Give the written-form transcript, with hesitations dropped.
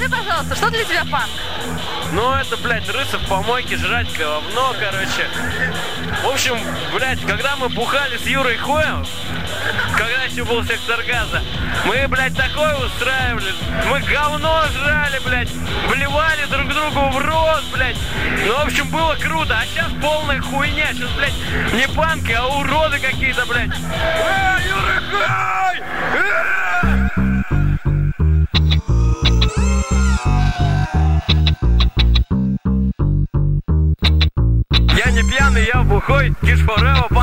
Скажи, пожалуйста, что для тебя панк? Ну, это, блядь, рыться в помойке, жрать говно, короче. В общем, блядь, когда мы бухали с Юрой Хоем, когда еще был сектор газа, мы, блядь, такое устраивали. Мы говно жрали, блядь, вливали друг другу в рот, блядь. Ну, в общем, было круто. А сейчас полная хуйня. Сейчас, блядь, не панки, а уроды какие-то, блядь. Юра Хой! Я не пьяный, я бухой, киш forever.